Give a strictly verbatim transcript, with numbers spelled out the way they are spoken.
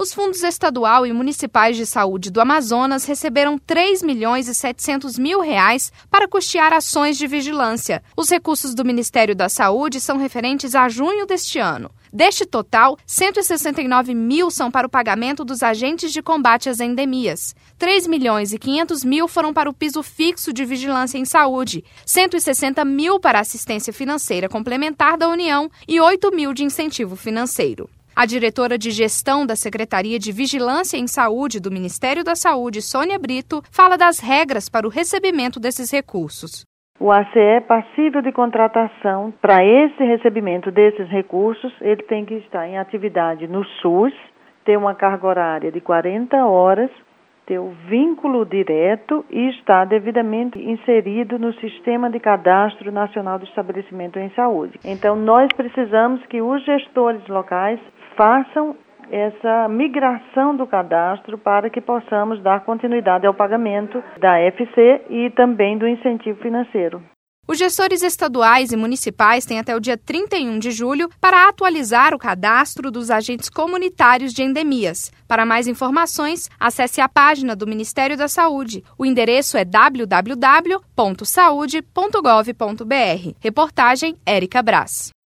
Os fundos estadual e municipais de saúde do Amazonas receberam três milhões e setecentos mil reais para custear ações de vigilância. Os recursos do Ministério da Saúde são referentes a junho deste ano. Deste total, cento e sessenta e nove mil são para o pagamento dos agentes de combate às endemias. três milhões e quinhentos mil foram para o piso fixo de vigilância em saúde, cento e sessenta mil para assistência financeira complementar da União e oito mil de incentivo financeiro. A diretora de gestão da Secretaria de Vigilância em Saúde do Ministério da Saúde, Sônia Brito, fala das regras para o recebimento desses recursos. O A C E é passível de contratação. Para esse recebimento desses recursos, ele tem que estar em atividade no SUS, ter uma carga horária de quarenta horas, ter o vínculo direto e estar devidamente inserido no Sistema de Cadastro Nacional de Estabelecimento em Saúde. Então, nós precisamos que os gestores locais façam essa migração do cadastro para que possamos dar continuidade ao pagamento da F C e também do incentivo financeiro. Os gestores estaduais e municipais têm até o dia trinta e um de julho para atualizar o cadastro dos agentes comunitários de endemias. Para mais informações, acesse a página do Ministério da Saúde. O endereço é w w w ponto saude ponto gov ponto b r. Reportagem Érica Brás.